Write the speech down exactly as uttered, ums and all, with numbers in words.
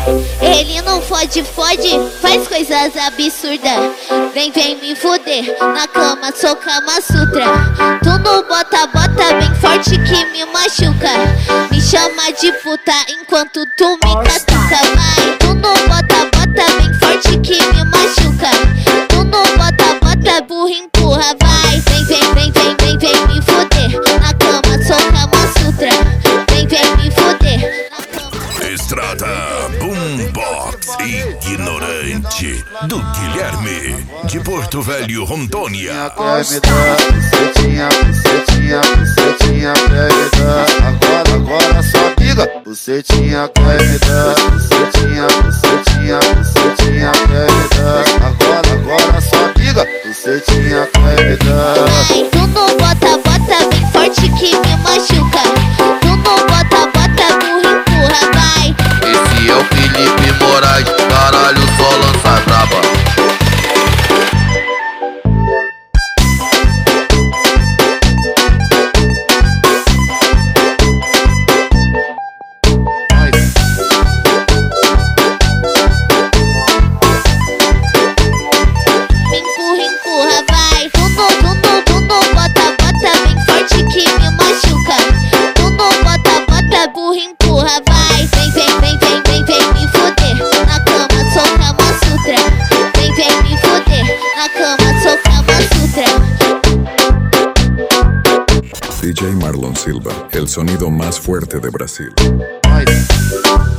Ele não fode, fode, faz coisas absurdas. Vem, vem me fuder, na cama sou Kama Sutra. Tu não bota, bota bem forte que me machuca. Me chama de puta enquanto tu me catuca. Vai, tu não bota, bota bem forte que me machuca. Tu não bota, bota burro, empurra, vai. Vem, vem, vem, vem, vem, vem me fuder, na cama sou Kama Sutra. Vem, vem me fuder, na cama. Estrada Boombox Ignorante do Guilherme de Porto Velho, Rondônia. Quer me dar bucetinha, bucetinha, bucetinha, quer me dar. Agora, agora só amiga. Bucetinha, quer me dar. Bucetinha, bucetinha, bucetinha, quer me dar. Agora, agora só amiga. Bucetinha, quer me dar. Ai, tu não bota, bota bem forte que me machuca. Tu não bota, bota burro, empurra, vai. Esse é o Felipe Moraes, caralho, só lança braba. Me empurra, empurra, vai. Tu não, tu não, tu não bota, bota bem forte que me machuca. Tu não bota, bota burro, empurra, vai. Vem, vem, vem, vem, vem, vem me fuder, na cama sou Kama Sutra. Vem, vem me fuder, na cama sou Kama Sutra. D J Marlon Silva, el sonido más fuerte de Brasil. Ai.